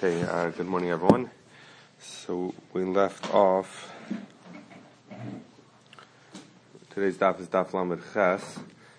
Okay, good morning everyone. So we left off, today's daf is daf Lamed Ches.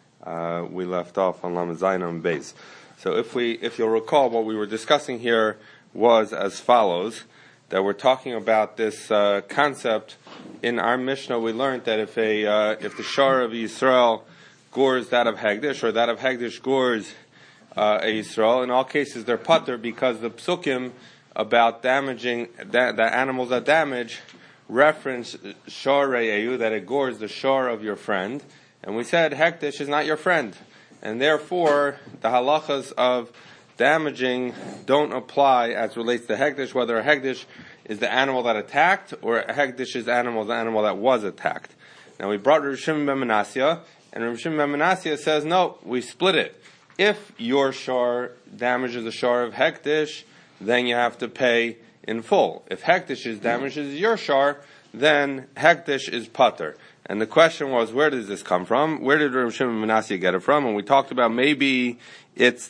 We left off on Lamed Zayin and Beis. So if you'll recall, what we were discussing here was as follows, that we're talking about this concept. In our Mishnah we learned that if the Shar of Yisrael gores that of Hegdish, or that of Hegdish gores a Yisrael, in all cases they're pater, because the psukim about damaging the animals that damage reference shor re'ehu, that it gores the shor of your friend, and we said hektish is not your friend, and therefore the halachas of damaging don't apply as relates to hektish, whether a hektish is the animal that attacked or a hektish is the animal that was attacked. Now we brought Rav Shimon ben Manasseh, and Rav Shimon ben Manasseh says no, we split it. If your shor damages the shor of hektish, then you have to pay in full. If hektish damages your shor, then hektish is pater. And the question was, where does this come from? Where did Rav Shimon ben Manasseh get it from? And we talked about maybe it's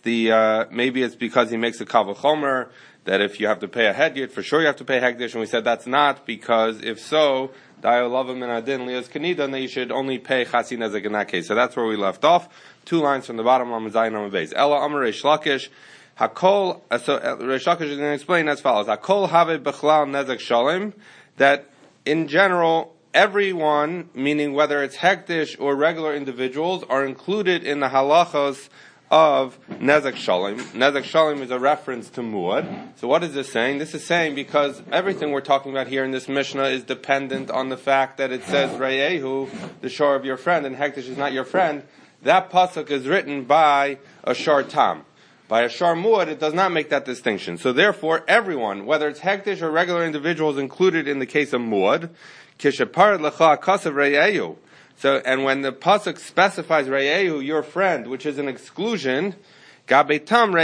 because he makes a kal v'chomer that if you have to pay a hedyot, for sure you have to pay hektish. And we said that's not, because if so, dayolavim and adin lias kanida, then you should only pay chatzin nezek in that case. So that's where we left off. 2 lines from the bottom, Lamed Zayin Lamed Beis. Ella Amar Reish Lakish. Hakol. So Reish Lakish is going to explain as follows: Hakol have bechlal nezek shalim. That in general, everyone, meaning whether it's hektish or regular individuals, are included in the halachos of nezek shalim. Nezek shalim is a reference to muad. So what is this saying? This is saying because everything we're talking about here in this Mishnah is dependent on the fact that it says re'ehu, the shor of your friend, and hektish is not your friend. That pasuk is written by a shar tam. By a shar muad, it does not make that distinction. So therefore, everyone, whether it's hektish or regular individuals, included in the case of muad, kishaparat lecha kasav re'ehu. So, and when the pasuk specifies re'ehu, your friend, which is an exclusion, gabetam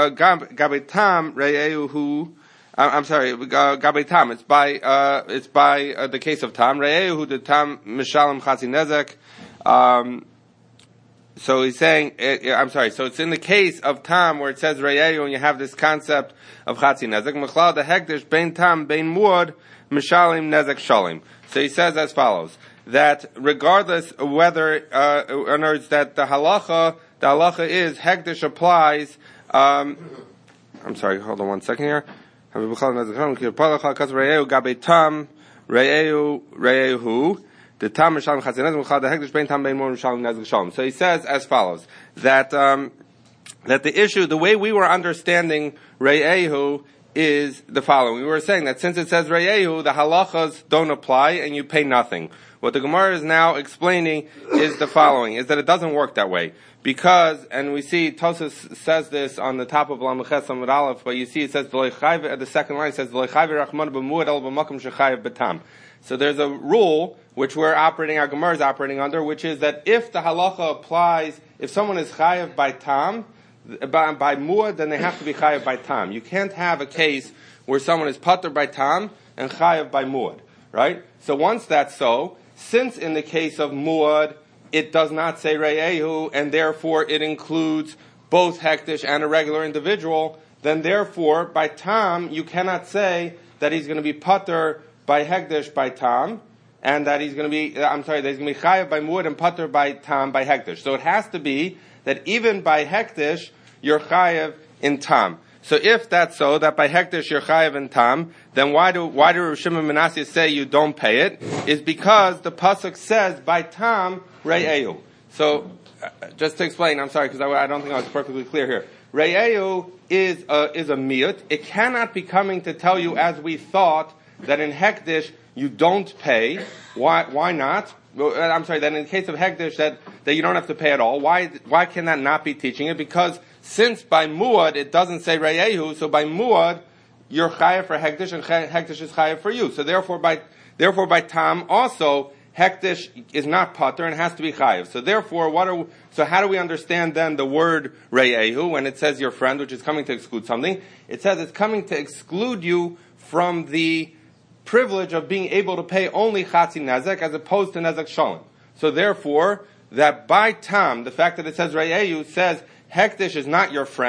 re'ehu. I'm sorry, gabetam. It's by the case of tam re'ehu the tam mishalim chatzin nezek. So he's saying, so it's in the case of tam where it says re'ehu, and you have this concept of chatzin nezek. Mechlal the hektish bein tam bein muad mishalim nezek shalim. So he says as follows, that regardless of whether, in other words, that the halacha is hektish applies. I'm sorry, hold on 1 second here. So he says as follows, that the issue, the way we were understanding re'ehu is the following. We were saying that since it says re'ehu, the halachas don't apply and you pay nothing. What the Gemara is now explaining is the following, is that it doesn't work that way. Because, and we see Tosas says this on the top of Lamed Ches Amud Aleph, but you see it says, at the second line it says, so there's a rule which our Gemara is operating under, which is that if the halacha applies, if someone is chayav by tam, by muad, then they have to be chayav by tam. You can't have a case where someone is pater by tam and chayav by muad, right? So once that's so, since in the case of muad, it does not say re'ehu, and therefore it includes both hektish and a regular individual, then therefore, by tam, you cannot say that he's going to be pater by hektish by tam, and that he's going to be, that he's going to be chayav by muad and pater by tam by hektish. So it has to be that even by hektish, you're chayav in tam. So if that's so, that by hektish you're chayav in tam, then why do Rav Shimon ben Manasseh say you don't pay it? Is because the pasuk says by tam re'ehu. So just to explain, I'm sorry because I don't think I was perfectly clear here. Re'ehu is a miyut. It cannot be coming to tell you, as we thought, that in hektish you don't pay. Why not? I'm sorry, that in the case of hektish that you don't have to pay at all. Why can that not be teaching it? Because since by muad it doesn't say re'ehu, so by muad you're chayav for hektish and hektish is chayav for you. So therefore by tam also hektish is not pater and has to be chayav. So therefore so how do we understand then the word re'ehu when it says your friend, which is coming to exclude something? It says it's coming to exclude you from the privilege of being able to pay only chatzin nezek as opposed to nezek shalim. So therefore, that by tam, the fact that it says re'ehu says hektish is not your friend,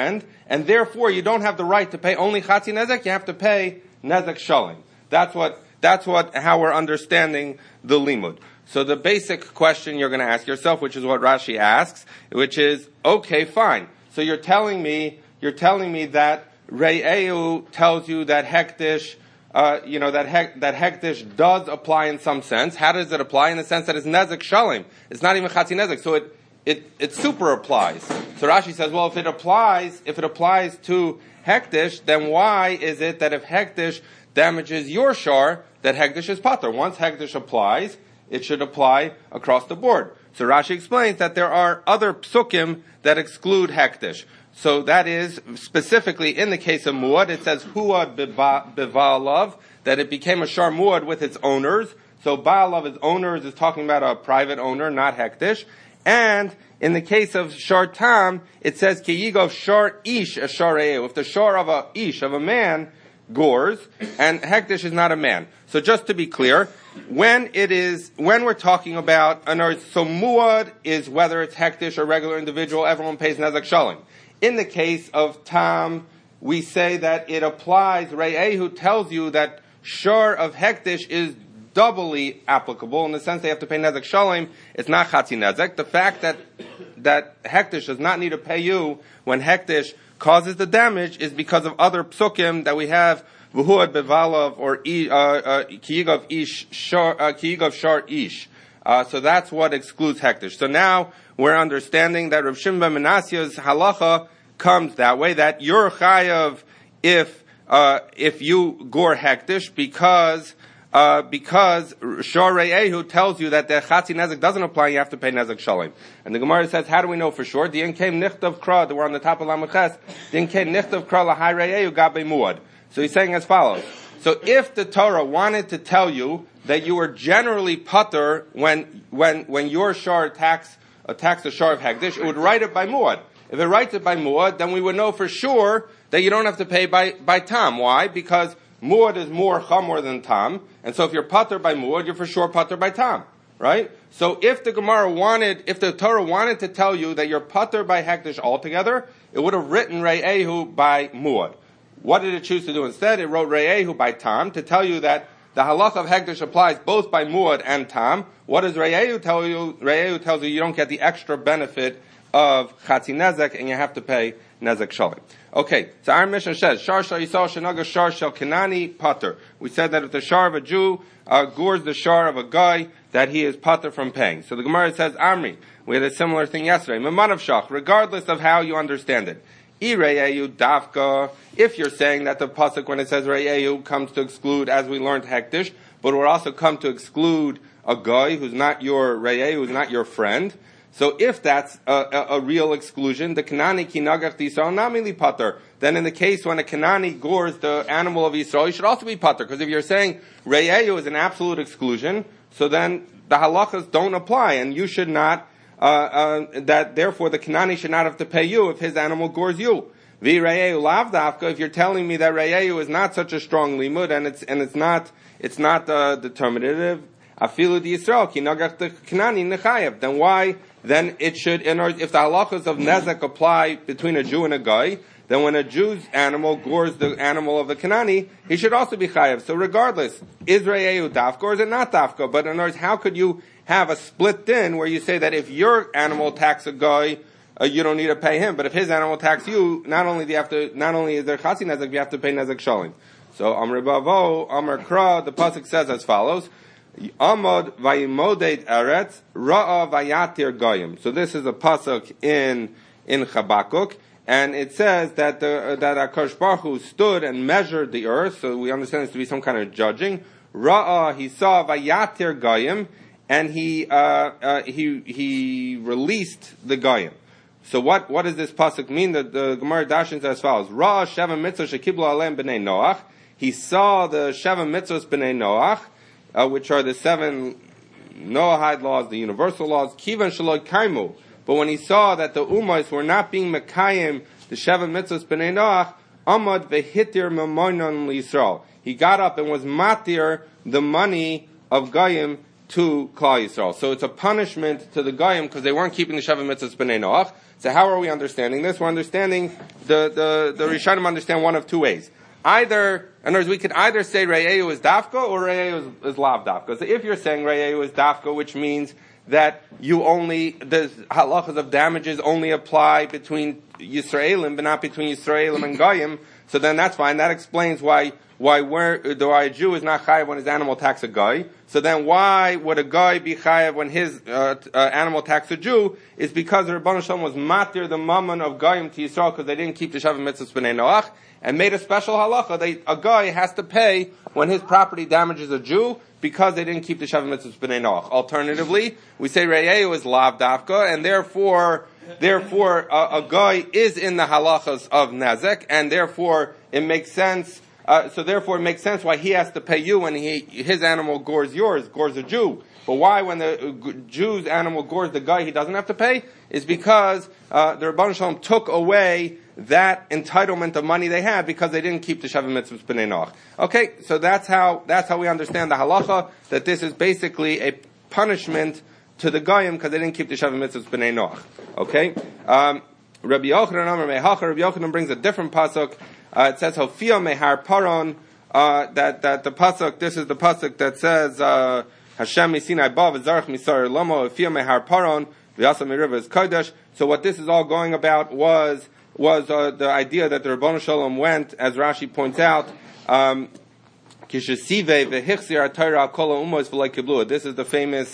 and therefore you don't have the right to pay only Chatzi Nezek, you have to pay Nezek Shalim. That's how we're understanding the limud. So the basic question you're going to ask yourself, which is what Rashi asks, which is, okay, fine. So you're telling me that Re'eu tells you that Hektish, that Hektish does apply in some sense. How does it apply? In the sense that it's Nezek Shalim. It's not even Chatzi Nezek. So it super applies. So Rashi says, well, if it applies to Hektish, then why is it that if Hektish damages your shar, that Hektish is pater? Once Hektish applies, it should apply across the board. So Rashi explains that there are other psukim that exclude Hektish. So that is, specifically in the case of Muad, it says Huad Biva'alav, that it became a shar Muad with its owners. So Ba'alav, its owners, is talking about a private owner, not Hektish. And in the case of shar Tam, it says Ki Yigov Shar Ish a Shar Re'eu. If the shar of a Ish, of a man, gores, and Hektish is not a man. So just to be clear, when we're talking about, so Muad is whether it's Hektish or regular individual, everyone pays Nezek Shalim. In the case of Tam, we say that it applies, Re'ehu tells you that shar of Hektish is doubly applicable, in the sense they have to pay Nezek Shalim, it's not Chatzi Nezek. The fact that Hektish does not need to pay you when Hektish causes the damage is because of other psukim that we have, V'huad Bevalav or Kiyigov Shar Ish. So that's what excludes Hektish. So now we're understanding that Rav Shimon ben Menashe's halacha comes that way, that you're chayav if you gore Hektish because Shar Re'ehu tells you that the Chatzi Nezek doesn't apply, you have to pay Nezek Shalim. And the Gemara says, how do we know for sure? Din came nichtav kra, we're on the top of Lameches, Din came nichtav kra lahai Re'ehu gabe muad. So he's saying as follows. So if the Torah wanted to tell you that you were generally pater when your shar attacks the shar of Hektish, it would write it by muad. If it writes it by muad, then we would know for sure that you don't have to pay by tam. Why? Because muad is more chamor than tam, and so if you're pater by muad, you're for sure pater by tam, right? So if the Torah wanted to tell you that you're pater by Hektish altogether, it would have written Re'ehu by muad. What did it choose to do instead? It wrote Re'ehu by tam to tell you that the halacha of Hektish applies both by muad and tam. What does Re'ehu tell you? Re'ehu tells you don't get the extra benefit of Chatzi Nezek and you have to pay Nezek Shalim. Okay, so our mission says, Shar Shal Yisrael Shenaga Shar Shel Kenani Pater. We said that if the shar of a Jew gores the shar of a guy, that he is pater from paying. So the Gemara says, Amri, we had a similar thing yesterday. Memanav Shach, regardless of how you understand it. Re'ehu Dafka, if you're saying that the pasuk when it says Re'ehu comes to exclude, as we learned, Hektish, but it will also come to exclude a guy who's not your Re'ehu, who's not your friend. So if that's a real exclusion, the Kanani kinagach d'Yisrael namili pater, then in the case when a Kanani gores the animal of Yisrael, you should also be pater. Because if you're saying Re'ehu is an absolute exclusion, so then the halachas don't apply, and you should not, that therefore the Kanani should not have to pay you if his animal gores you. Re'ehu lav dafka, if you're telling me that Re'ehu is not such a strong limud, and it's not determinative, afilu d'Yisrael kinagach the Kanani nechayev, then why? Then it should, if the halachas of Nezek apply between a Jew and a guy, then when a Jew's animal gores the animal of the Kanani, he should also be chayav. So regardless, is Re'ehu dafka or is it not dafka? But in other words, how could you have a split din where you say that if your animal attacks a guy, you don't need to pay him, but if his animal attacks you, not only is there Chatzi Nezek, you have to pay Nezek Shalim. So Amr Bavo, Amr Kra, the pasuk says as follows. Amod vayimodet eretz ra'a vayatir goyim. So this is a pasuk in Chabakuk, and it says that HaKadosh Baruch Hu stood and measured the earth. So we understand this to be some kind of judging. Ra'a, he saw vayatir goyim, and he released the goyim. So what does this pasuk mean? The Gemara dashins as follows: Ra'a sheva mitzvah shekiblu alem b'nei Noach. He saw the sheva mitzvahs b'nei Noach, which are the 7 Noahide laws, the universal laws, Kivan Shaloi Kaimu. But when he saw that the Ummahs were not being Mekayim, the Sheva Mitzvahs B'nai Noach, Amad Vehitir Mamonon L'Yisrael. He got up and was matir the money of Goyim to Klal Yisrael. So it's a punishment to the Goyim because they weren't keeping the Sheva Mitzvahs B'nai Noach. So how are we understanding this? We're understanding the Rishonim understand one of two ways. Either, in other words, we could either say Re'eu is Dafka or Re'eu is Lav Dafka. So if you're saying Re'eu is Dafka, which means that the halachas of damages only apply between Yisraelim, but not between Yisraelim and Goyim, so then that's fine. That explains why a Jew is not chayav when his animal attacks a guy. So then why would a guy be chayav when his animal attacks a Jew? Is because the Rebbeinu Shalom was matir the mammon of Goyim to Yisrael because they didn't keep the Shavah Mitzvahs B'nai Noach, and made a special halacha. A guy has to pay when his property damages a Jew because they didn't keep the Shavah Mitzvahs B'nai Noach. Alternatively, we say Re'eu is Lav Dafka, and therefore a guy is in the halachas of Nezek, and therefore it makes sense. Therefore it makes sense why he has to pay you when his animal gores a Jew. But why when the Jew's animal gores the guy he doesn't have to pay? Is because the Rebbeinu Shalom took away that entitlement of money they had because they didn't keep the Shavah Mitzvahs B'nai Noach. Okay, so that's how we understand the halacha, that this is basically a punishment to the Goyim because they didn't keep the Shavah Mitzvahs B'nai Noach. Okay? Rabbi Yochanan brings a different pasuk. It says, Hofia mehar paron, that the pasuk, this is the pasuk that says, Hashem misinai ba v'zarach misar lomo, Hofia mehar paron, v'yasa meriva is kodesh. So what this is all going about was the idea that the Rebbeinu Shalom went, as Rashi points out, Kishesive v'hichzir atayra kol ha'umos v'lai kiblu. This is the famous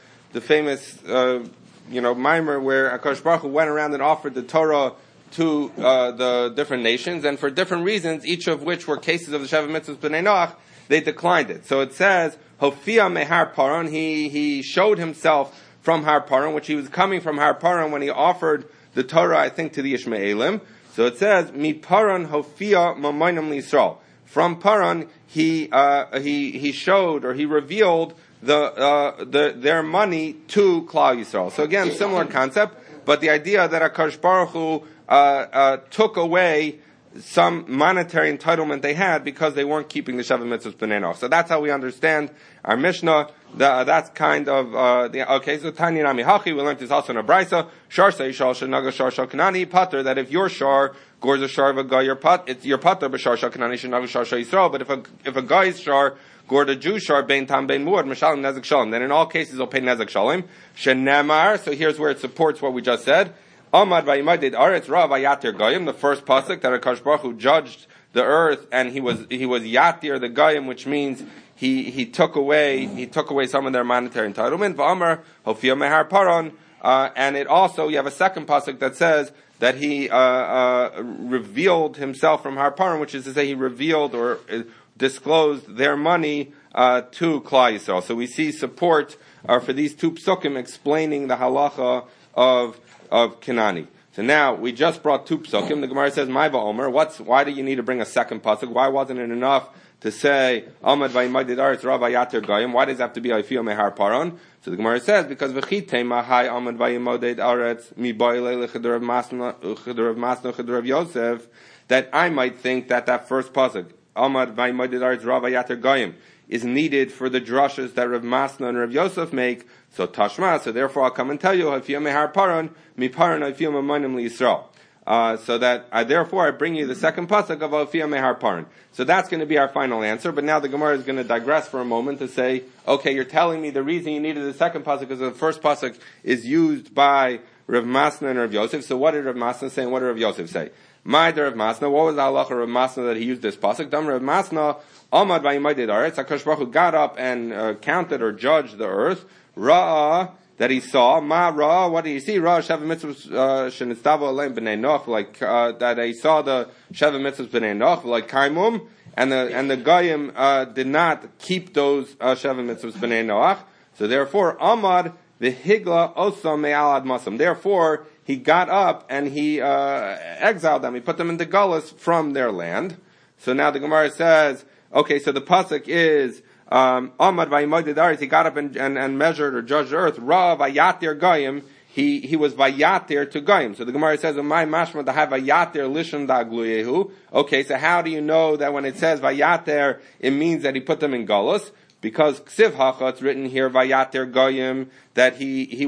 mimer where HaKadosh Baruch Hu went around and offered the Torah to the different nations, and for different reasons, each of which were cases of the Shavah Mitzvahs B'nai Noach, they declined it. So it says, Hofia mehar paron, he showed himself from Har Paran, which he was coming from Har Paran when he offered the Torah, I think, to the Ishmaelim. So it says, Mi Paran Hofia Mamoinam L'Yisrael. From Paran, he showed, or he revealed their money to Klal Yisrael. So again, similar concept, but the idea that HaKadosh Baruch Hu took away some monetary entitlement they had because they weren't keeping the Shavah Mitzvahs B'nai Noach. So that's how we understand our Mishnah. That's kind of okay. So Tanya Nami Hachi, we learned this also in a Brisa. Shar Seishal Shanaga Shar Shal Kanani Pater, that if your shar gores a shar of a guy, it's your pater, but Shar Shal Kanani Shanaga Shar Shal Yisrael. But if a guy's shar gored a Jew shar bein tam bein muad Mashalim Nezek Shalom, then in all cases he'll pay Nezek Shalom. Shenemar. So here's where it supports what we just said. Amad vayimadid aretz ra vayatir goyim. The first pasuk that HaKadosh Baruch Hu judged the earth, and he was yatir the goyim, which means he took away some of their monetary entitlement. V'amar hofia mehar paron, and it also, you have a second pasuk that says that he revealed himself from Har Paran, which is to say he revealed or disclosed their money to Klal Yisrael. So we see support for these two psukim explaining the halacha of Kenani. So now we just brought two psukim. The Gemara says, "Ma'va Omer." Why do you need to bring a second pasuk? Why wasn't it enough to say Amad vayimadid aretz ra vayatir goyim? Why does it have to be Hofia mehar paron? So the Gemara says, because v'chitei mahai Amad vayimadid aretz mi ba'ilei l'chidur of masna l'chidur of Yosef, that I might think that first pasuk Amad vayimadid aretz ra vayatir goyim is needed for the drushes that Rav Masna and Rav Yosef make. So Tashma, so therefore I'll come and tell you, Hofia mehar paron, mi paron Hofia mamonim L'Yisrael. So that therefore I bring you the second pasuk of Hofia mehar paron. So that's going to be our final answer. But now the Gemara is going to digress for a moment to say, okay, you're telling me the reason you needed the second pasuk is the first pasuk is used by Rav Masna and Rav Yosef. So what did Rav Masna say and what did Rav Yosef say? My Rav Masna, what was the halacha of Rav Masna that he used this pasuk? Dam Rav Masna, Amad vayimadid aretz. HaKadosh Baruch Hu got up and counted or judged the earth. Ra'ah, that he saw. Ma Ra'ah, what did he see? Ra'ah Shavah Mitzvahs shenitztavo aleim b'nei Noach, like that he saw the Shavah Mitzvahs b'nei Noach, like Kaimum, and the Goyim did not keep those Shavah Mitzvahs b'nei Noach. So therefore, Amad v'higla osam me'al admasam. Therefore, he got up and he exiled them. He put them into gullus from their land. So now the Gemara says, okay, so the pasuk is Amad vayimadid aretz. He got up and measured or judged the earth. Ra vayatir goyim. He was vayatir to goyim. So the Gemara says, "My mashma da vayatir lishon da gluyehu." Okay, so how do you know that when it says vayatir, it means that he put them in galus? Because ksiv hacha, it's written here vayatir goyim, that he was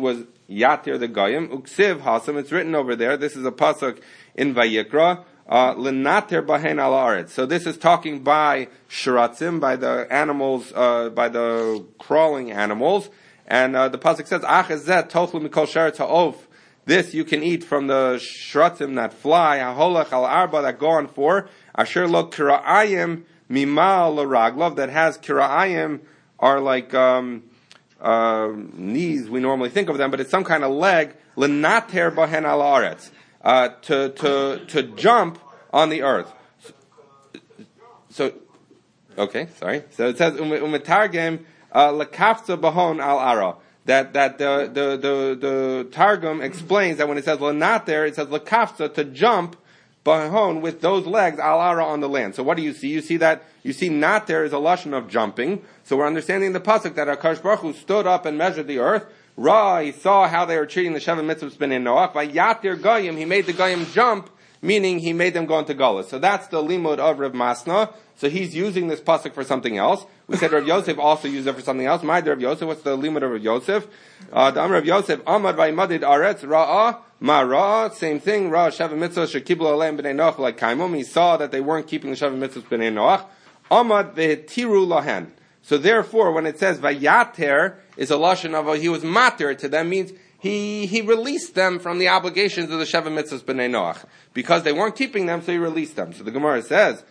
yatir the goyim, uksiv hasam, it's written over there, this is a pasuk in Vayikra, lenater bahen al aretz. So this is talking by shratzim, by the animals, by the crawling animals, and the pasuk says, ach ezet tochlu mikol sheretz ha'of. This you can eat from the shratzim that fly, haholach al arba, that go on four, asher lo kira'ayim mimal l'raglov, that has kira'ayim, are like knees, we normally think of them, but it's some kind of leg, lenater bahen al aretz, to jump on the earth. So, okay, sorry. So it says umetargem lekafza bahon al ara. That the Targum explains that when it says lenater, it says lekafza, to jump bahon with those legs al ara on the land. So what do you see? You see nater is a lashon of jumping. So we're understanding the pasuk that HaKadosh Baruch Hu stood up and measured the earth. Ra, he saw how they were treating the Sheva Mitzvahs B'nai Noach. By Yatir Goyim, he made the Goyim jump, meaning he made them go into Galus. So that's the limud of Rav Masna. So he's using this pasuk for something else. We said Rav Yosef also used it for something else. My Rav Yosef, what's the limud of Rav Yosef? The Amar Rav Yosef, Amad v'yimadid aretz ra'ah, ma ra'ah, same thing, ra'ah Sheva Mitzvahs shekiblu aleim B'nai Noach like kaimum. He saw that they weren't keeping the Sheva Mitzvahs B'nai Noach. Amad v'hetiru lahen. So therefore, when it says vayater, is a lashon of he was mater to them, means he released them from the obligations of the Sheva Mitzvahs B'nai Noach. Because they weren't keeping them, so he released them. So the Gemara says,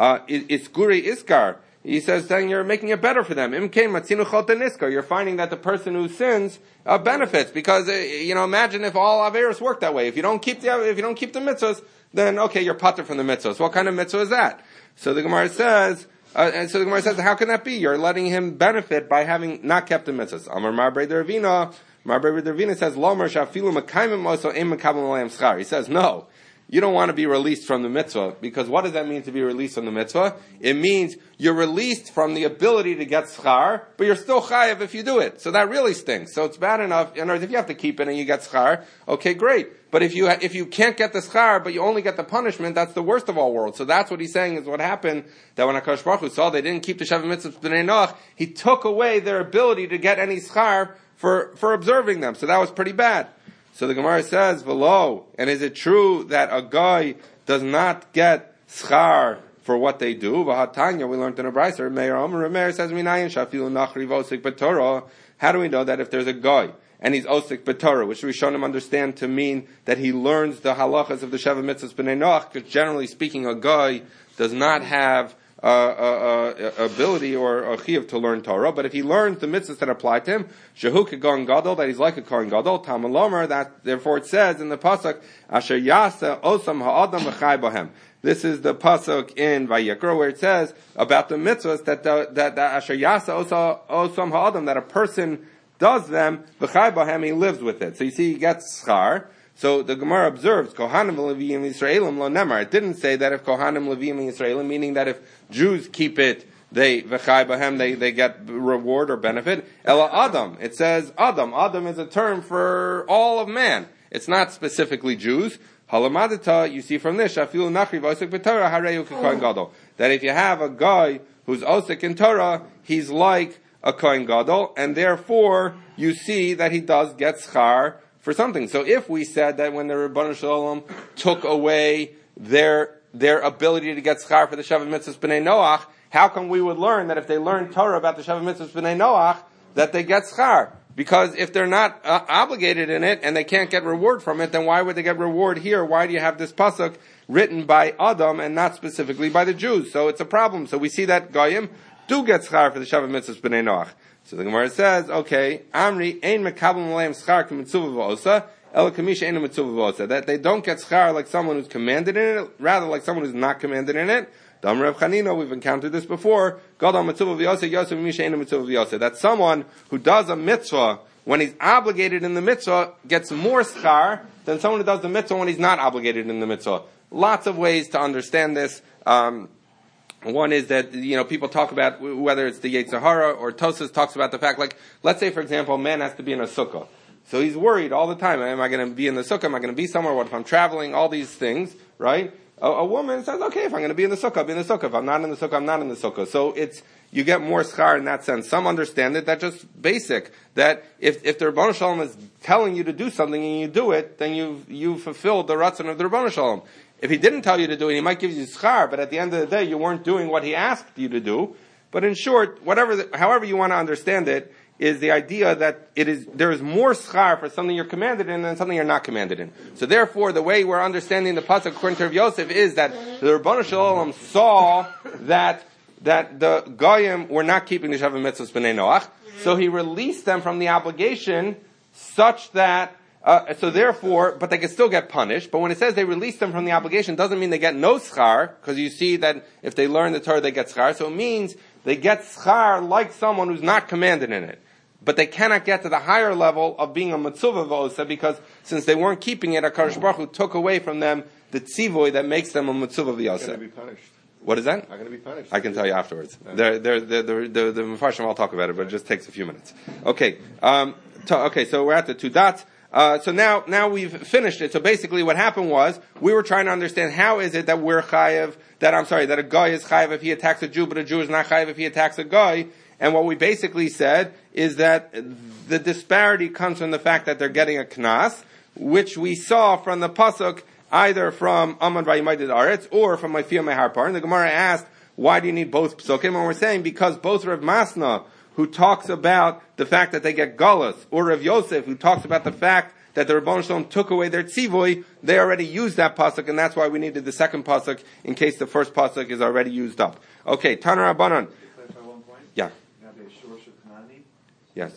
Iskuri Iskar, he says, saying you're making it better for them. Imkein matzinu choten iskar. You're finding that the person who sins benefits. Because, imagine if all Averis worked that way. If you don't keep the mitzvahs, then okay, you're pater from the mitzvahs. What kind of mitzvah is that? So the Gemara says, how can that be? You're letting him benefit by having not kept the mitzvahs. Amar Marbrei Dervina. Marbrei Dervina says, Lomer shafilu mekayim moso im mekabel alayim schar. He says, no, you don't want to be released from the mitzvah, because what does that mean to be released from the mitzvah? It means you're released from the ability to get schar, but you're still chayav if you do it. So that really stinks. So it's bad enough. In other words, if you have to keep it and you get schar, okay, great. But if you can't get the schar, but you only get the punishment, that's the worst of all worlds. So that's what he's saying is what happened, that when HaKadosh Baruch Hu saw they didn't keep the Sheva Mitzvahs B'nai Noach, he took away their ability to get any schar for observing them. So that was pretty bad. So the Gemara says, V'lo, and is it true that a guy does not get schar for what they do? V'hatanya, we learned in a brayser, Meir says, Minayin shafilu nachri v'osik b'torah. How do we know that if there's a guy and he's osik b'torah, which Rishonim understand to mean that he learns the halachas of the Sheva Mitzvahs B'nai Noach, because generally speaking, a guy does not have ability or a chiyuv to learn Torah, but if he learns the mitzvahs that apply to him, shehu kegon gadol, that he's like a kohen gadol, Talmud Lomer, that therefore it says in the pasuk, asher yasa osam ha'adam v'chai bohem. This is the pasuk in Vayikra where it says about the mitzvahs that asher yasa osam ha'adam, that a person does them v'chai bohem, he lives with it. So you see, he gets schar. So the Gemara observes, Kohanim Levim Yisraelim lo nemar. It didn't say that if Kohanim Levim Yisraelim, meaning that if Jews keep it, they v'chai bahem, they get reward or benefit. Ela Adam. It says Adam. Adam is a term for all of man. It's not specifically Jews. Halamadita, you see from this, Shafilu Nachri v'osik b'Torah hareyu k'kohen gadol. That if you have a guy who's osik in Torah, he's like a kohen gadol, and therefore you see that he does get schar for something. So if we said that when the Rebbeinu Shalom took away their ability to get schar for the Sheva Mitzvahs B'nai Noach, how come we would learn that if they learn Torah about the Sheva Mitzvahs B'nai Noach, that they get schar? Because if they're not obligated in it and they can't get reward from it, then why would they get reward here? Why do you have this pasuk written by Adam and not specifically by the Jews? So it's a problem. So we see that Goyim do get schar for the Sheva Mitzvahs B'nai Noach. So the Gemara says, okay, Amri ein mekabel malayim schar k'mitzuvah v'osa, el kamisha ein mitzuvah v'osa. That they don't get schar like someone who's commanded in it, rather like someone who's not commanded in it. Dam Reb Chanina, we've encountered this before. Gadol mitzuvah v'osa, yosef misha ein mitzuvah v'osa. That someone who does a mitzvah when he's obligated in the mitzvah gets more schar than someone who does the mitzvah when he's not obligated in the mitzvah. Lots of ways to understand this. One is that, people talk about whether it's the Yetzer Hara or Tosas talks about the fact, like, let's say, for example, a man has to be in a sukkah. So he's worried all the time. Am I going to be in the sukkah? Am I going to be somewhere? What if I'm traveling? All these things, right? A woman says, okay, if I'm going to be in the sukkah, I'll be in the sukkah. If I'm not in the sukkah, I'm not in the sukkah. So you get more schar in that sense. Some understand it, that's just basic. That if the Rebbeinu Shalom is telling you to do something and you do it, then you've fulfilled the ratzon of the Rebbeinu Shalom. If he didn't tell you to do it, he might give you schar, but at the end of the day, you weren't doing what he asked you to do. But in short, however you want to understand it, is the idea that there is more schar for something you're commanded in than something you're not commanded in. So therefore, the way we're understanding the pasuk according to Rav Yosef is that the Rebbeinu Shalom saw that the Goyim were not keeping the Shavah Mitzvahs B'nai Noach, so he released them from the obligation such that, so therefore, but they can still get punished. But when it says they released them from the obligation, doesn't mean they get no schar, because you see that if they learn the Torah, they get schar. So it means they get schar like someone who's not commanded in it. But they cannot get to the higher level of being a mitzvah v'osa, because since they weren't keeping it, HaKadosh Baruch Hu took away from them the tzivoy that makes them a mitzvah v'osa. They're going to be punished. What is that? Not going to be punished. I can tell you afterwards. The Mefarshim will talk about it, but it just takes a few minutes. Okay. Okay, so we're at the two dots. So now we've finished it. So basically what happened was, we were trying to understand how is it that we're chayev, that a guy is chayev if he attacks a Jew, but a Jew is not chayev if he attacks a guy. And what we basically said is that the disparity comes from the fact that they're getting a knas, which we saw from the pasuk, either from Aman Vayimaydid Aretz or from Ma'afia Meharpar. And the Gemara asked, why do you need both psukim? And we're saying because both Rav Masna, who talks about the fact that they get galus, or Rav Yosef, who talks about the fact that the Rebbeinu Shalom took away their tzivoy, they already used that pasuk, and that's why we needed the second pasuk in case the first pasuk is already used up. Okay, Taner Rabbanan. Yeah. Yes.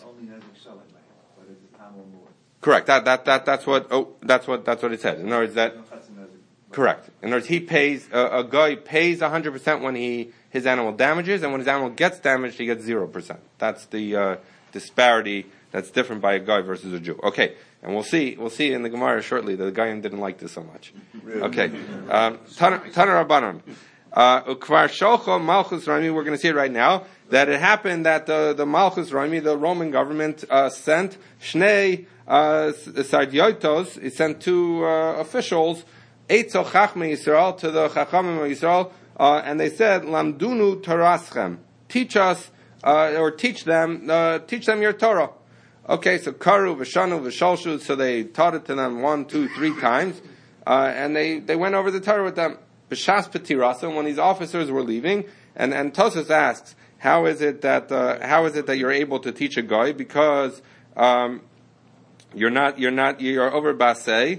Correct. That's what it says. In other words, that correct. In other words, he pays a guy pays 100% when his animal damages, and when his animal gets damaged, he gets 0%. That's the disparity that's different by a guy versus a Jew. Okay, and we'll see in the Gemara shortly that the guy didn't like this so much. Okay, Taner Rabbanan. Ukvar Sholcho Malchus Rami. We're going to see it right now. That it happened that the Malchus Rami, the Roman government, sent Shnei Sardiotos. It sent two officials, Eitzo Chachmei Yisrael, to the Chachamim of Yisrael, and they said, Lamdunu Toraschem. Teach us, or teach them your Torah. Okay, so Karu V'Shanu V'Shalshu. So they taught it to them 1, 2, 3 times, and they went over the Torah with them. B'Shas Petirasa, when these officers were leaving, and Tosas asks, how is it that you're able to teach a guy? Because you're over basei.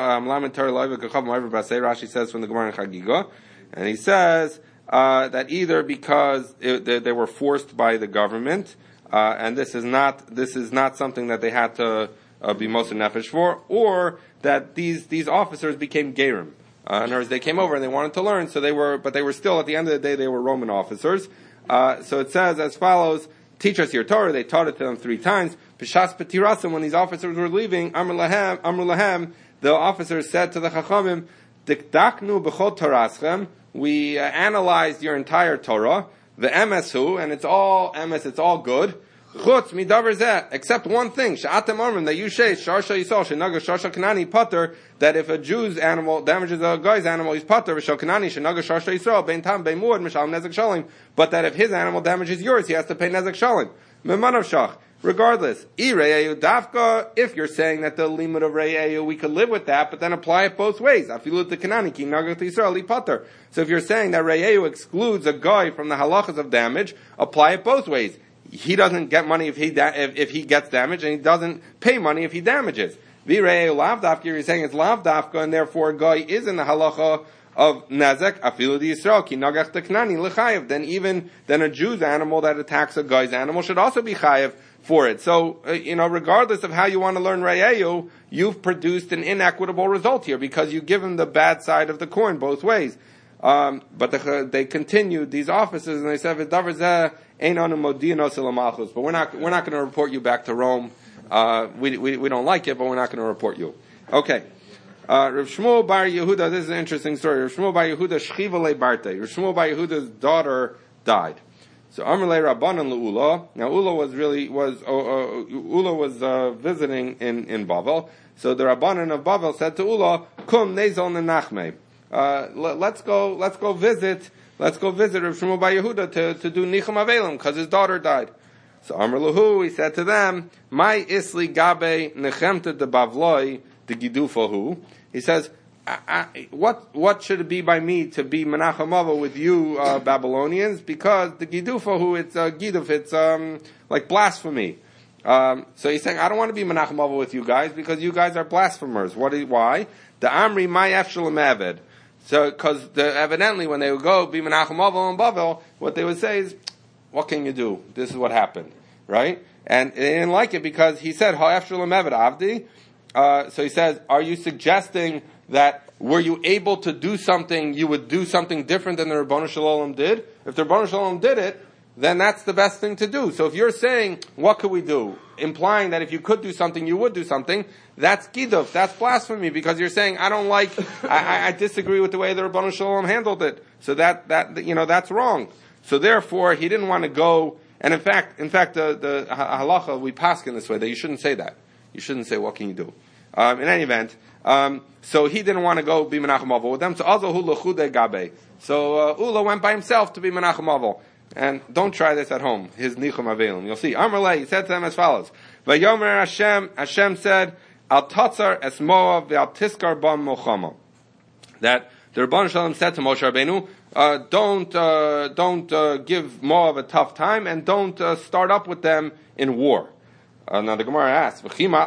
Rashi says from the Gemara in Chagiga, and he says that either because they were forced by the government, and this is not something that they had to be Moser Nefesh for, or that these officers became Gerim. In other words, they came over and they wanted to learn, but they were still, at the end of the day, they were Roman officers. So it says as follows, teach us your Torah. They taught it to them 3 times. B'shas Petirasa, when these officers were leaving, Amr Lahem, the officers said to the Chachamim, Dikdaknu b'chol Toraschem, we analyzed your entire Torah, the emesu, and it's all emes, it's all good. Chutz midavar zeh, except one thing, she'atem armim, that you say, sharsha yisol, shenaga sharsha kanani pater, that if a Jew's animal damages a guy's animal, he's pater, v'shal kanani, shenaga sharsha yisrael, bein tam, bein muad, mishalim nezek shalim, but that if his animal damages yours, he has to pay nezek shalim. Memanav shach. Regardless, dafka, if you're saying that the limit of re'eyu, we could live with that, but then apply it both ways. Afilut the kanani, ki nagat yisrael, li pater. So if you're saying that re'eyu excludes a guy from the halachas of damage, apply it both ways. He doesn't get money if he gets damaged, and he doesn't pay money if he damages. V're'eyu lav dafka, you're saying it's lav dafka, and therefore a guy is in the halacha of nezek, afilu di Yisrael, ki nagach teknani l'chayev. Then a Jew's animal that attacks a guy's animal should also be chayev for it. So, regardless of how you want to learn re'eyu, you've produced an inequitable result here, because you give him the bad side of the coin both ways. But they continued, these officers, and they said, but we're not going to report you back to Rome. We don't like it, but we're not going to report you. Okay. Rav Shmuel Bar Yehuda, this is an interesting story. Rav Shmuel Bar Yehuda, Shchiva le Barte. Rav Shmuel Bar Yehuda's daughter died. So Amrle Rabbanan leUla. Now Ula was visiting in Bavel. So the Rabbanan of Bavel said to Ula, Kum nezol nenachme. let's go visit Rav Shmuel Bar Yehuda to do Nichum Avelim because his daughter died. So Amar Lahu, he said to them, "My isli gabe nechemta de bavloi de gidufahu." He says, what should it be by me to be Menachem Avos with you Babylonians? Because the gidufahu, it's giduf, it's like blasphemy. So he's saying, I don't want to be Menachem Avos with you guys because you guys are blasphemers. Why? The Amri Mayef Shalom Eved. So, because evidently when they would go be Menachem Avos and Bavel, what they would say is, what can you do? This is what happened, right? And they didn't like it because he said, Ha'ef Shalom Eved Avdi. So he says, are you suggesting that were you able to do something, you would do something different than the Ribono Shel Olam did? If the Ribono Shel Olam did it, then that's the best thing to do. So if you're saying, what could we do? Implying that if you could do something, you would do something, that's giduf, that's blasphemy, because you're saying, I don't like, I disagree with the way the Ribono Shel Olam handled it. So that's wrong. So therefore, he didn't want to go, and in fact, the halacha, we paskin this way, that you shouldn't say that. You shouldn't say, what can you do? In any event, so he didn't want to go be Menachem Avos with them, so Azahu L'chude Gabe. So Ula went by himself to be Menachem Avos. And don't try this at home. His Nichum Avelim. You'll see. Amrlei, he said to them as follows. Vayomer Hashem said, Al Tatzar es Moav ve'al Tiskar bam Mochama. That the Ribono Shel Olam said to Moshe Rabbeinu, don't give Moab a tough time and don't start up with them in war. Now the Gemara asks,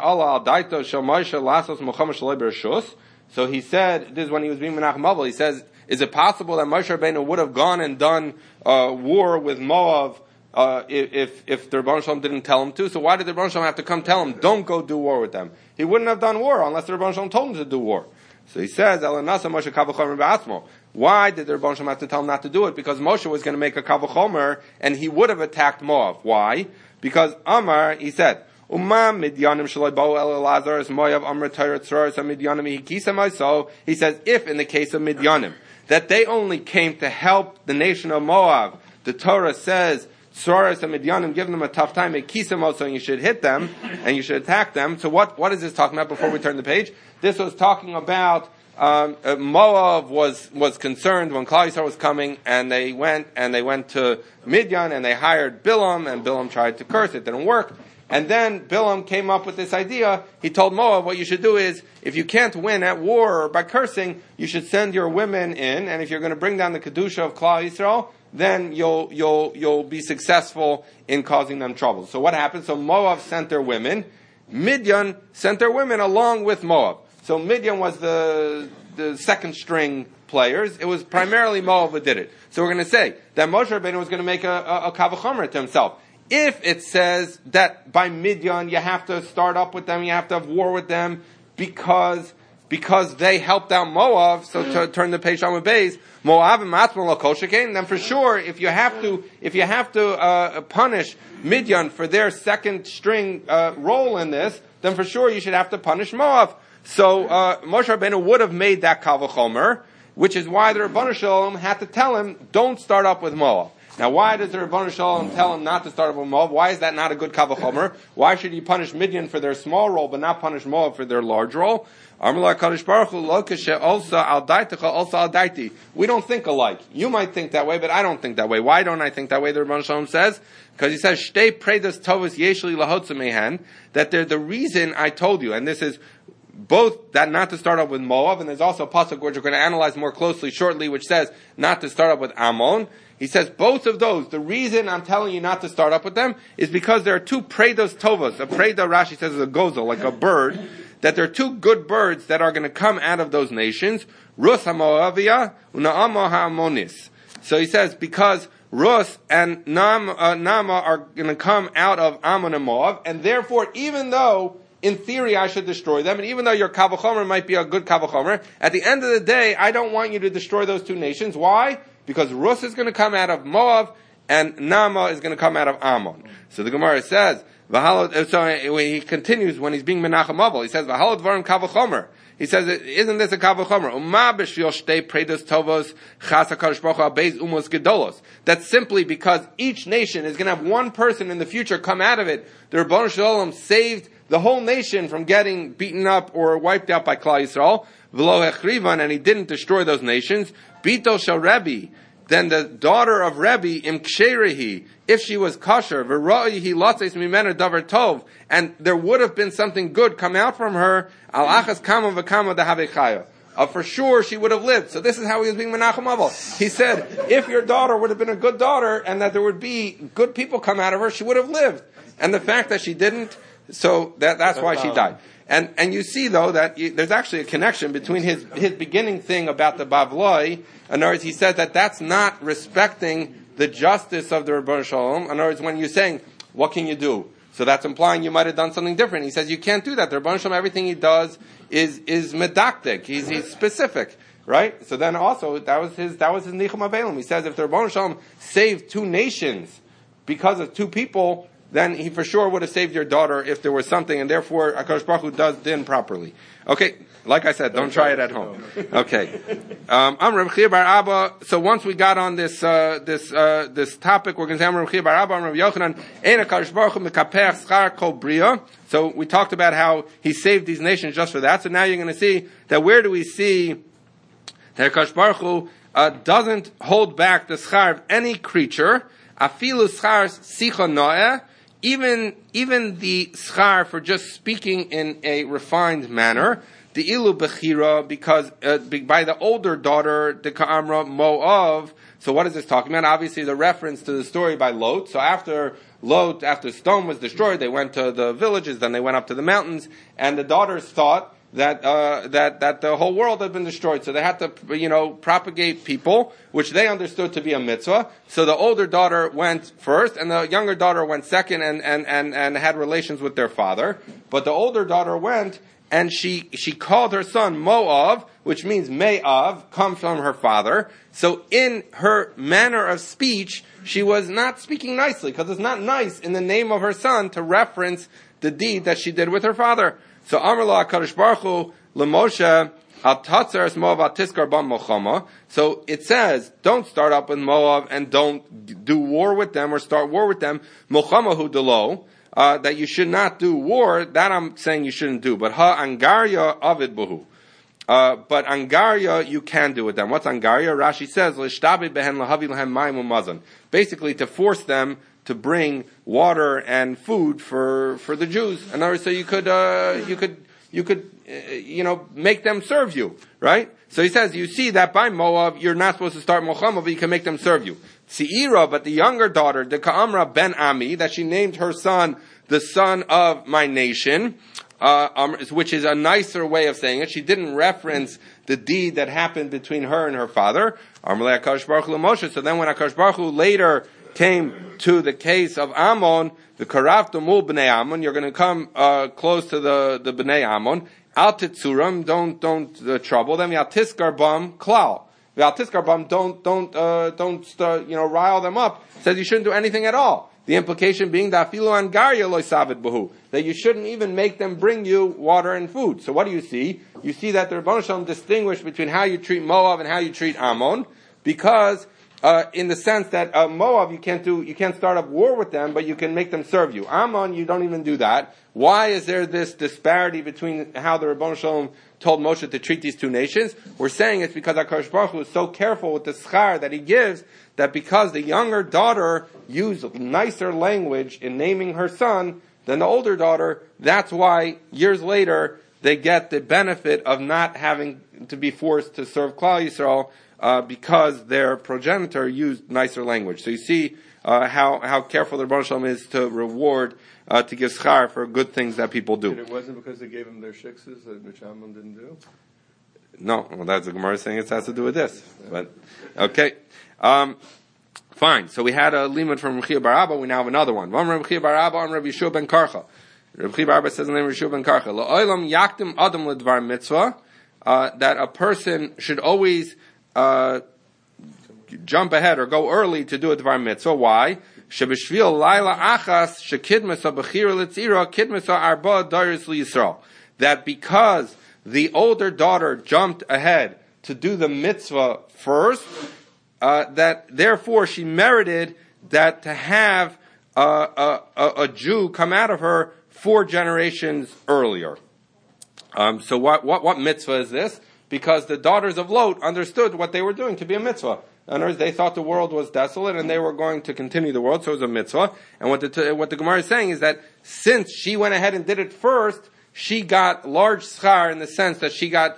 so he said, this is when he was being Menachem Avos, he says, is it possible that Moshe Rabbeinu would have gone and done war with Moab if the Ribono Shel Olam didn't tell him to? So why did the Ribono Shel Olam have to come tell him, don't go do war with them? He wouldn't have done war unless the Ribono Shel Olam told him to do war. So he says, why did the Ribono Shel Olam have to tell him not to do it? Because Moshe was going to make a Kal V'chomer and he would have attacked Moab. Why? Because Amar, he said, so he says, if in the case of Midyanim, that they only came to help the nation of Moab, the Torah says, Tzoros and Midyanim, give them a tough time, and you should hit them, and you should attack them. So what is this talking about before we turn the page? This was talking about, Moab was concerned when Klal Yisrael was coming, and they went to Midyan, and they hired Bilam, and Bilam tried to curse, it didn't work. And then Bilam came up with this idea. He told Moab, what you should do is, if you can't win at war or by cursing, you should send your women in, and if you're going to bring down the Kedusha of Klal Yisrael, then you'll be successful in causing them trouble. So what happened? So Moab sent their women. Midyan sent their women along with Moab. So Midyan was the second string players. It was primarily Moab who did it. So we're going to say that Moshe Rabbeinu was going to make a Kal V'chomer to himself. If it says that by Midyan you have to start up with them, you have to have war with them because they helped out Moab, so to turn the page on with Beis, Moab and Matmal Kol Shekain, then for sure, if you have to punish Midyan for their second string role in this, then for sure you should have to punish Moab. So Moshe Rabbeinu would have made that Kal V'chomer, which is why the Ribono Shel Olam had to tell him, don't start up with Moab. Now, why does the Ribono Shel Olam tell him not to start up with Moab? Why is that not a good Kal V'chomer? Why should he punish Midyan for their small role, but not punish Moab for their large role? We don't think alike. You might think that way, but I don't think that way. Why don't I think that way? The Ribono Shel Olam says, because he says, "Shtei predas tovas yeshli lahotza mehen," that they're the reason I told you, and this is both that not to start up with Moab, and there's also a pasuk which we're going to analyze more closely shortly, which says not to start up with Ammon. He says both of those, the reason I'm telling you not to start up with them is because there are two predos tovas. A preda, Rashi says, is a gozel, like a bird, that there are two good birds that are going to come out of those nations, Rus HaMoaviyah, Unaama HaAmonis. So he says, because Rus and Nama are going to come out of Ammon and Moab, and therefore, even though in theory I should destroy them, and even though your Kal V'chomer might be a good Kal V'chomer, at the end of the day, I don't want you to destroy those two nations. Why? Because Rus is going to come out of Moab, and Nama is going to come out of Ammon. So the Gemara says, so he continues when he's being Menachem Avos, he says, V'halot Dvarim Kal V'chomer. He says, isn't this a kavod chomer? Uma b'shvil shtei preidos tovos chas HaKadosh Baruch Hu abeis umos gedolos. That's simply because each nation is going to have one person in the future come out of it. The Rebbeinu Shalom saved the whole nation from getting beaten up or wiped out by Klal Yisrael. V'lo hechrivan, and he didn't destroy those nations. Bito shel Rebbe, then the daughter of Rebbe, im ksherehi, if she was kosher, v'ro'ihi lotzeis mimena davar tov, and there would have been something good come out from her, al achas kama v'kama dahavechaya. For sure she would have lived. So this is how he was being Menachem Aval. He said, if your daughter would have been a good daughter, and that there would be good people come out of her, she would have lived. And the fact that she didn't, so that's why she died. And you see though that there's actually a connection between his beginning thing about the Bavloi. In other words, he said that that's not respecting the justice of the Rebbeinu Shalom. In other words, when you're saying, what can you do? So that's implying you might have done something different. He says you can't do that. The Rebbeinu Shalom, everything he does is medactic. He's specific, right? So then also that was his Nichum Avelim. He says if the Rebbeinu Shalom saved two nations because of two people, then he for sure would have saved your daughter if there was something, and therefore HaKadosh Baruch Hu does din properly. Okay, like I said, don't try it at home. Okay, I'm Reb Chia Bar Abba. So once we got on this topic, we're going to say I'm Reb Chia Bar Abba, I'm Reb Yochanan. Ein HaKadosh Baruch Hu mekapech schar kol bria. So we talked about how he saved these nations just for that. So now you're going to see that where do we see that HaKadosh Baruch Hu doesn't hold back the schar of any creature, afilu schar sicha noeh. Even the schar for just speaking in a refined manner, the ilu bechira, because by the older daughter, the ka'amra mo'av. So what is this talking about? Obviously, the reference to the story by Lot. So after Sodom was destroyed, they went to the villages, then they went up to the mountains, and the daughters thought that the whole world had been destroyed. So they had to, propagate people, which they understood to be a mitzvah. So the older daughter went first, and the younger daughter went second, and had relations with their father. But the older daughter went, and she called her son Moav, which means Me'av, comes from her father. So in her manner of speech, she was not speaking nicely, because it's not nice in the name of her son to reference the deed that she did with her father. So Amar Lo HaKadosh Baruch Hu LeMoshe Al Tatzeres Moav Al Tiskar Bam Mochama. So it says, don't start up with Moav and don't do war with them or start war with them. Mochama Hu Delo, that you should not do war. That I'm saying you shouldn't do. But Ha Angarya Avid Buhu. But Angarya you can do with them. What's Angarya? Rashi says L'shtabi Behen Lahavi Lahem Mayim Umazon. Basically to force them to bring water and food for the Jews. In other words, so you could make them serve you, right? So he says, you see that by Moab, you're not supposed to start Mochama, but you can make them serve you. Seira, but the younger daughter, the Ka'amra ben Ami, that she named her son, the son of my nation, which is a nicer way of saying it. She didn't reference the deed that happened between her and her father. So then when HaKadosh Baruch Hu later came to the case of Ammon, the Karavta Mul B'nai Ammon, you're going to come close to the B'nai Ammon. Al Titzuram, don't trouble them. Yal Tiskar Bam Klal. Yal Tiskar Bam, don't rile them up. Says you shouldn't do anything at all. The implication being that Afilu Angarya Lo Savid Bahu, that you shouldn't even make them bring you water and food. So what do you see? You see that the Rebbeinu Shalom distinguished between how you treat Moab and how you treat Ammon, because in the sense that Moab you can't start up war with them, but you can make them serve you. Ammon, you don't even do that. Why is there this disparity between how the Rebbeinu Shalom told Moshe to treat these two nations? We're saying it's because HaKadosh Baruch Hu is so careful with the schar that he gives, that because the younger daughter used nicer language in naming her son than the older daughter, that's why years later they get the benefit of not having to be forced to serve Klal Yisrael, because their progenitor used nicer language. So you see how careful the Rebbeinu Shalom is to reward, to give schar for good things that people do. And it wasn't because they gave him their shiksas, which Ammon didn't do? No, well that's the Gemara saying it has to do with this. But okay, fine. So we had a limud from Reb Chia Bar Abba. We now have another one. One Reb Chia Bar Abba on Reb Yeshua ben Karcha. Reb Chia Bar Abba says in the name of Yeshua ben Karcha, La'olam yaktim adam ledvar mitzvah, that a person should always jump ahead or go early to do a dvar mitzvah. Why? Shebeshvil laila achas shekidmesa bechira litzira kidmesa arba daris liyisrael. That because the older daughter jumped ahead to do the mitzvah first, that therefore she merited that to have a Jew come out of her 4 generations earlier. So what mitzvah is this? Because the daughters of Lot understood what they were doing to be a mitzvah. In other words, they thought the world was desolate and they were going to continue the world, so it was a mitzvah. And what the Gemara is saying is that since she went ahead and did it first, she got large schar in the sense that she got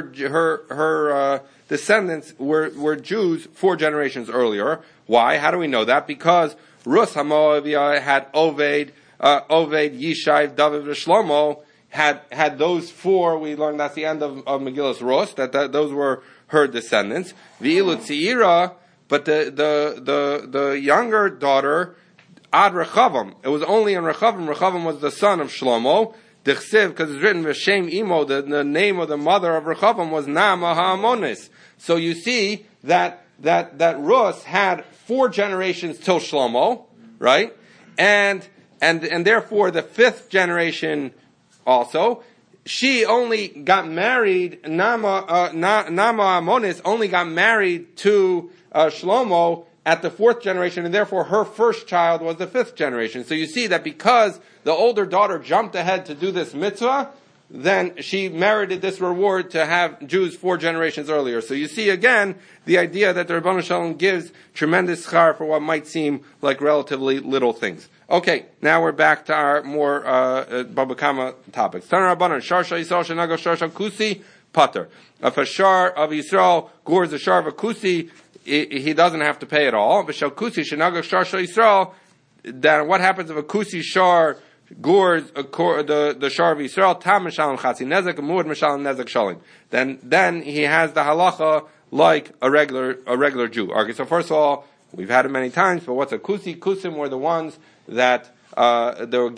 her descendants were Jews 4 generations earlier. Why? How do we know that? Because Rus HaMoaviyah had Oved, Yishai, David, and Shlomo, had those 4, we learned that's the end of Megillus Rus, that those were her descendants. V'ilu Tzira, but the younger daughter, Ad Rechavam, it was only in Rechavam. Rechavam was the son of Shlomo. Dichsiv, because it's written V'Shem Imo, the name of the mother of Rechavam was Naama HaAmonis. So you see that Rus had 4 generations till Shlomo, right? And therefore the 5th generation also, she only got married, Naama HaAmonis only got married to Shlomo at the 4th generation, and therefore her first child was the 5th generation. So you see that because the older daughter jumped ahead to do this mitzvah, then she merited this reward to have Jews 4 generations earlier. So you see again the idea that the Ribono Shel Olam gives tremendous schar for what might seem like relatively little things. Okay, now we're back to our more Baba Kama topics. Tanar Rabbanan, Sharsha Yisrael Shenago Sharsha Kusi Pater. If a shar of Yisrael gores a shar of a Kusi, he doesn't have to pay at all. V'shal Kusi Shenago Sharsha Yisrael. Then what happens if a Kusi shar gores the shar of Yisrael? Tam Mishalim Chatzi Nezek, Muad Mishalim Nezek Shalim. Then he has the halacha like a regular Jew. Okay, so first of all, we've had it many times, but what's a Kusi? Kusim were the ones that they were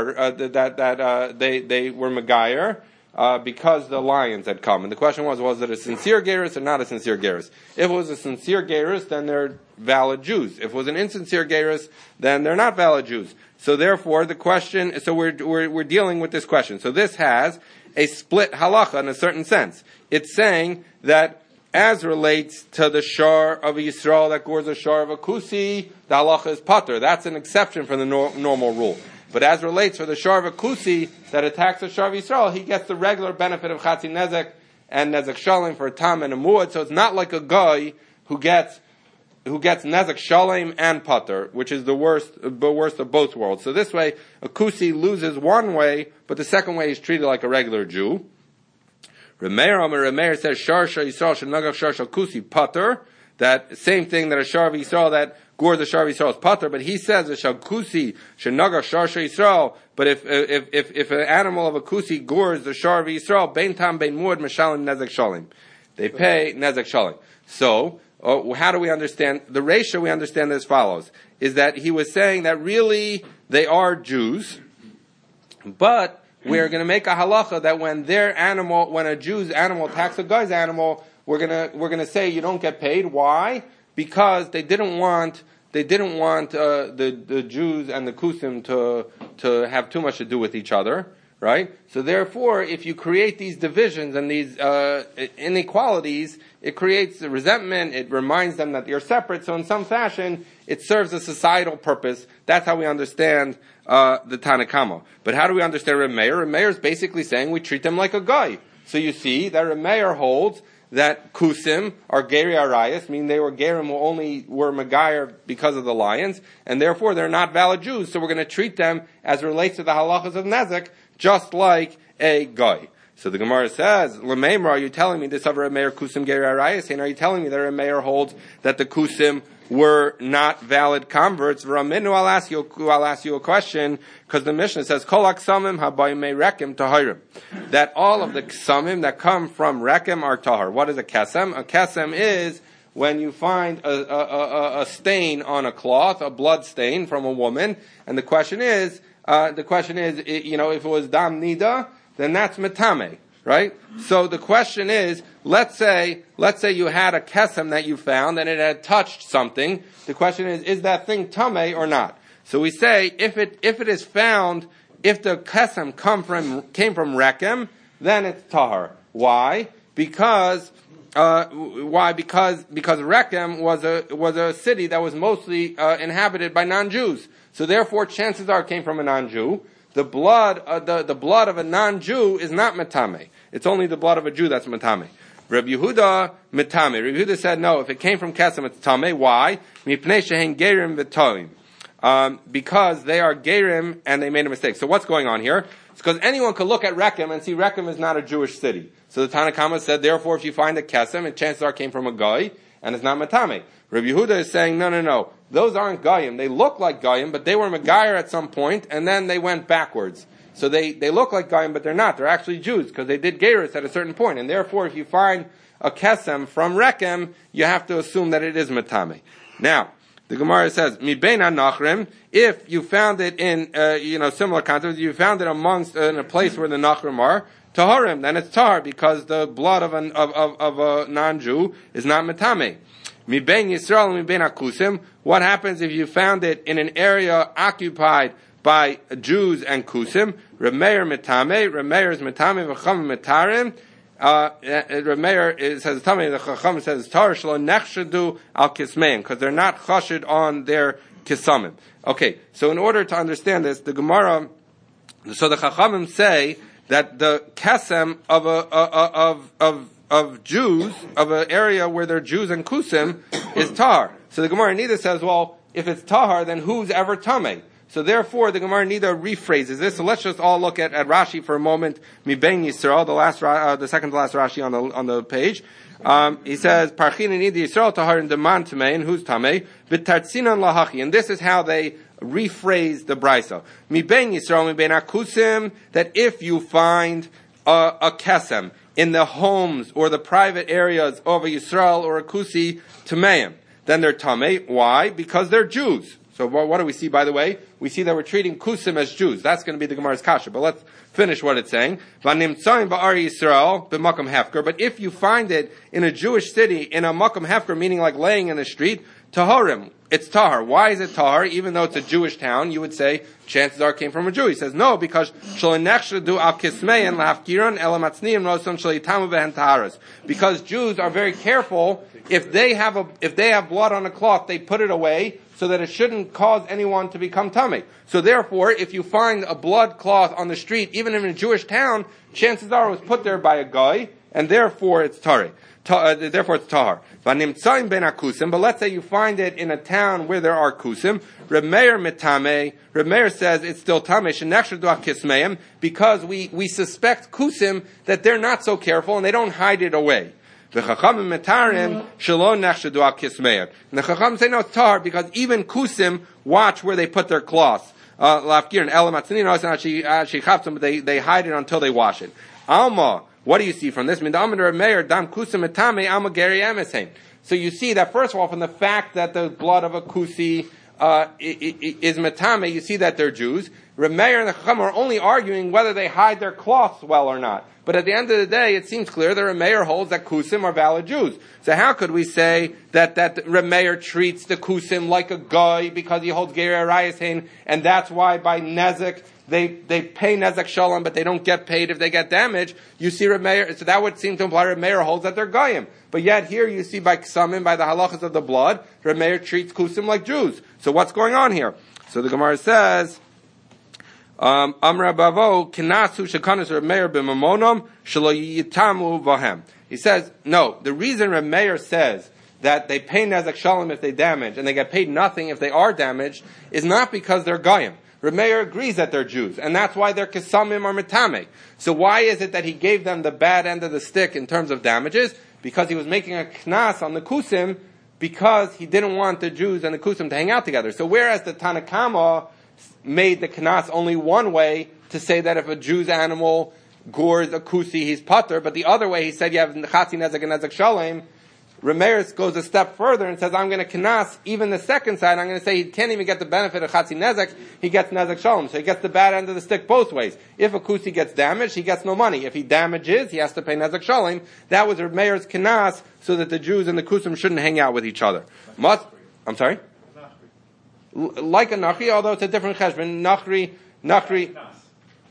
they were Megayer because the lions had come. And the question was it a sincere gerus or not a sincere gerus? If it was a sincere gerus, then they're valid Jews. If it was an insincere gerus, then they're not valid Jews. So therefore, the question. So we're dealing with this question. So this has a split halacha in a certain sense. It's saying that as relates to the shar of a Yisrael that gores a shar of a Kusi, the halacha is pater. That's an exception from the normal rule. But as relates for the shar of a Kusi that attacks the shar of Yisrael, he gets the regular benefit of Chatzi Nezek and Nezek Shalim for a Tam and a Muad. So it's not like a guy who gets Nezek Shalim and pater, which is the worst of both worlds. So this way, a Kusi loses one way, but the second way he's treated like a regular Jew. Remeir says Sharsha Yisrael Shenagach Sharsha Kusi Pater. That same thing that a shar of Yisrael that gores the shar of Yisrael is Pater, but he says a shar Kusi Shenagach Sharsha Yisrael. But if an animal of a Kusi gores the shar of Yisrael, Bein Tam Bein Muad Meshalim Nezek Shalim, they pay Nezek Shalim. So how do we understand the ratio? We understand as follows: is that he was saying that really they are Jews, but we're going to make a halacha that when a Jew's animal attacks a guy's animal, we're going to say you don't get paid. Why? Because they didn't want the Jews and the Kusim to have too much to do with each other, right? So therefore, if you create these divisions and these inequalities, it creates resentment. It reminds them that you're separate. So in some fashion, it serves a societal purpose. That's how we understand the Tanakama. But how do we understand Reb Meir? Reb Meir is basically saying we treat them like a guy. So you see that Reb Meir holds that Kusim are Geri Arayas, meaning they were Gerim who only were Megayer because of the lions, and therefore they're not valid Jews. So we're going to treat them as it relates to the halachas of Nezek, just like a guy. So the Gemara says, L'meimra, are you telling me this of Reb Meir Kusim Geri Arayas? And are you telling me that Reb Meir holds that the Kusim were not valid converts? Raminu, I'll ask you a question, because the Mishnah says, Kol aksamim habayimei rekem tahirim. That all of the ksamim that come from rekem are tahar. What is a kesem? A kesem is when you find a stain on a cloth, a blood stain from a woman, and the question is, if it was dam nida, then that's metame. Right? So the question is, let's say you had a kesem that you found and it had touched something. The question is that thing tameh or not? So we say, if it is found, if the kesem came from rekem, then it's tahar. Why? Because Rechem was a city that was mostly inhabited by non-Jews. So therefore, chances are it came from a non-Jew. The blood of a non-Jew is not metame. It's only the blood of a Jew that's metame. Rabbi Yehuda metame. Rabbi Yehuda said no. If it came from Kesem, it's tame. Why? Mipnei shehen gerim v'toim. Because they are gerim and they made a mistake. So what's going on here? It's because anyone could look at Rechem and see Rechem is not a Jewish city. So the Tanna Kama said, therefore, if you find a Kesem, and chances are it came from a Goy, and it's not Matame. Rabbi Yehuda is saying, no. Those aren't Goyim. They look like Goyim, but they were Megayer at some point, and then they went backwards. So they look like Goyim, but they're not. They're actually Jews, because they did Geirus at a certain point. And therefore, if you find a Kesem from Rechem, you have to assume that it is Matame. Now, the Gemara says, Mi beina nachrim, if you found it in, similar context, you found it in a place where the nachrim are, taharim, then it's tahar, because the blood of a non-Jew is not metame. Mi bein Yisrael, mi bein akusim, what happens if you found it in an area occupied by Jews and kusim? Remeir metame, Remeir is metame, v'cham metarim, Remeir says Tami, the Chacham says Tar Shlo Nechshadu al Kismeim, because they're not chashid on their kisamim. Okay, so in order to understand this, the Gemara, so the Chachamim say that the kesem of Jews, of an area where they're Jews and kusim, is tar. So the Gemara neither says, well, if it's tahar, then who's ever tameh? So therefore, the Gemara neither rephrases this. So let's just all look at Rashi for a moment. Mi bein Yisrael, the second to last Rashi on the page. He says, Parchin and Idi Yisrael tahar in deman tamei, and who's tamei? V'tartzinan lahachi. And this is how they rephrase the brisa. Mi bein Yisrael, mi bein akusim, that if you find a kesem in the homes or the private areas of a Yisrael or a kusi tameim, then they're tamei. Why? Because they're Jews. So what do we see, by the way? We see that we're treating kusim as Jews. That's going to be the Gemara's kasha. But let's finish what it's saying. But if you find it in a Jewish city, in a makam hefker, meaning like laying in the street, taharim, it's tahar. Why is it tahar? Even though it's a Jewish town, you would say, chances are it came from a Jew. He says, no, because because Jews are very careful. If they have blood on a cloth, they put it away so that it shouldn't cause anyone to become tamei. So therefore, if you find a blood cloth on the street, even in a Jewish town, chances are it was put there by a guy, and therefore it's tahar. Therefore it's tahar. But let's say you find it in a town where there are kusim. Remeir metame. Remeir says it's still tamei. Because we suspect kusim that they're not so careful and they don't hide it away. The Chachamim metarim shalom nechshadu al kismeir. And the Chachamim say no, it's tahar because even kusim watch where they put their cloths. Lafgir and elamatzininos and ashichavtzim, but they hide it until they wash it. Alma. What do you see from this? So you see that first of all, from the fact that the blood of a kusi is metame, you see that they're Jews. Remeir and the Chacham are only arguing whether they hide their cloths well or not. But at the end of the day, it seems clear that Remeir holds that kusim are valid Jews. So how could we say that Remeir treats the kusim like a guy because he holds Geir Arayasin, and that's why by Nezek they pay Nezek Shalom, but they don't get paid if they get damaged? You see Remeir, so that would seem to imply Remeir holds that they're Goyim. But yet here you see by Ksamim, by the halachas of the blood, Remeir treats kusim like Jews. So what's going on here? So the Gemara says, Amra Bavo, Kinasu Shekanis Remeir b'mamonam shelo yitamu vahem. He says, no, the reason Remeir says that they pay Nezek Shalom if they damage, and they get paid nothing if they are damaged, is not because they're Goyim. Remeir agrees that they're Jews, and that's why their Kesamim are Metame. So why is it that he gave them the bad end of the stick in terms of damages? Because he was making a knas on the Kusim, because he didn't want the Jews and the Kusim to hang out together. So whereas the Tanna Kama made the knas only one way, to say that if a Jew's animal gores a kusi, he's pater, but the other way he said you have chatzi nezek and nezek shalem, Remeir goes a step further and says, I'm going to knas even the second side. I'm going to say he can't even get the benefit of chatzi nezek, he gets nezek shalom. So he gets the bad end of the stick both ways. If a kusi gets damaged, he gets no money. If he damages, he has to pay nezek shalom. That was Remeir's knas, so that the Jews and the kusim shouldn't hang out with each other. I'm sorry? Like a nachri, although it's a different cheshbon. Nachri,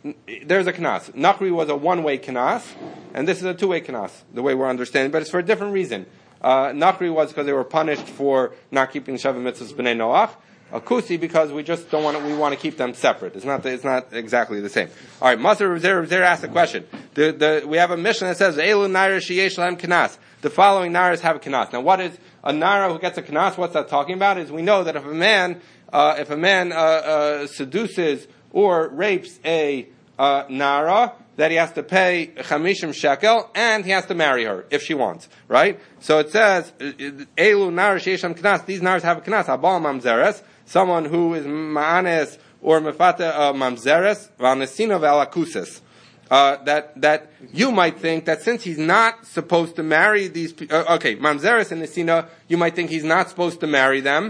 there's a knas. Nachri was a one-way knas, and this is a two-way knas, the way we're understanding, but it's for a different reason. Nachri was because they were punished for not keeping Sheva Mitzvahs B'nai Noach. A kusi because we just don't want to, we want to keep them separate. It's not exactly the same. All right, Maser Zer asked a question. We have a mission that says Elu Naira Sheyesh Lahem Knas. The following Nairas have a Knas. Now, what is a Naira who gets a Knas? What's that talking about? Is we know that if a man seduces or rapes a Nara, that he has to pay 50 shekel, and he has to marry her, if she wants, right? So it says, Elu Nara Sheyesh Lahem Knas, these Naras have a Knas, Habal Mamzeres, someone who is ma'anes or mefata mamzeres v'anesina v'alakusis. That you might think that since he's not supposed to marry these, mamzeres and nesina, you might think he's not supposed to marry them.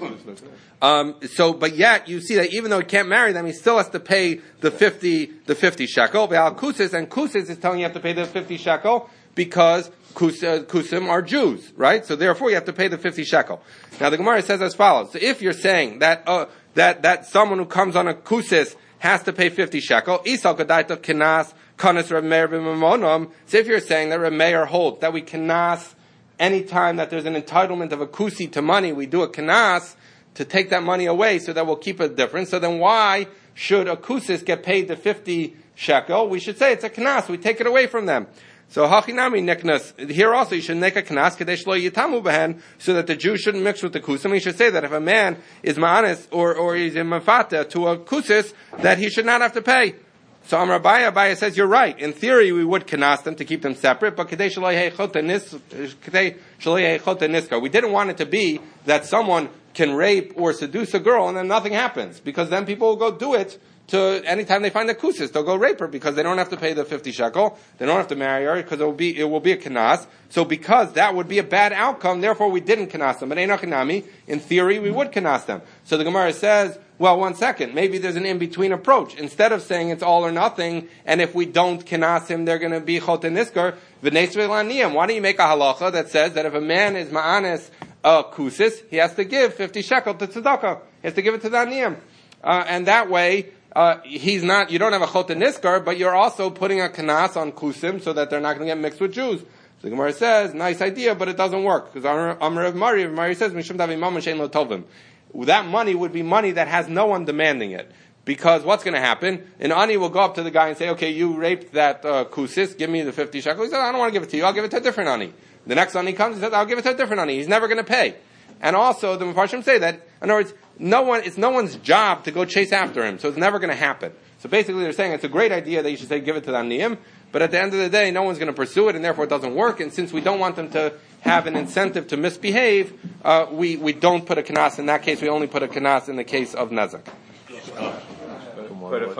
But yet you see that even though he can't marry them, he still has to pay the 50 shekel. V'alakusis, and kusis is telling you have to pay the 50 shekel because kusim are Jews, right? So therefore you have to pay the 50 shekel. Now the Gemara says as follows. So if you're saying that someone who comes on a kusis has to pay 50 shekel, isal kadaita kenas kanas Reb Meir b'mamonam. So if you're saying that Reb Meir holds that we kenas any time that there's an entitlement of a kusi to money, we do a kenas to take that money away so that we'll keep a difference. So then why should a kusis get paid the 50 shekel? We should say it's a kenas. We take it away from them. So hachinami niknas. Here also you should make a knas kadesh lo yitamu behen, so that the Jews shouldn't mix with the kusim. You should say that if a man is ma'anis or he's in mafata to a kusis, that he should not have to pay. So Amar Abaya says you're right. In theory, we would knas them to keep them separate, but kadesh lo yechota niska. We didn't want it to be that someone can rape or seduce a girl and then nothing happens, because then people will go do it. To anytime they find a kusis, they'll go rape her because they don't have to pay the 50 shekel. They don't have to marry her because it will be a kenas. So because that would be a bad outcome, therefore we didn't kenas them. But in theory, we would kenas them. So the Gemara says, well, 1 second, maybe there's an in-between approach. Instead of saying it's all or nothing, and if we don't kenas him, they're going to be chot and nisker, v'neis v'laniyam. Why don't you make a halacha that says that if a man is ma'anis kusis, he has to give 50 shekel to tzedakah. He has to give it to the aniyam. And that way, you don't have a chot and niskar, but you're also putting a kanas on kusim so that they're not going to get mixed with Jews. So the Gemara says, nice idea, but it doesn't work. Because Amar of Mari says, Mishum davi mamon shein lo tovim. That money would be money that has no one demanding it. Because what's going to happen? An ani will go up to the guy and say, okay, you raped that kusis, give me the 50 shekel. He says, I don't want to give it to you, I'll give it to a different ani. The next ani comes and says, I'll give it to a different ani. He's never going to pay. And also, the Mefarshim say that, in other words, it's no one's job to go chase after him, so it's never going to happen. So basically they're saying it's a great idea that you should say give it to the aniyim, but at the end of the day, no one's going to pursue it, and therefore it doesn't work, and since we don't want them to have an incentive to misbehave, we don't put a kanas in that case, we only put a kanas in the case of nezek.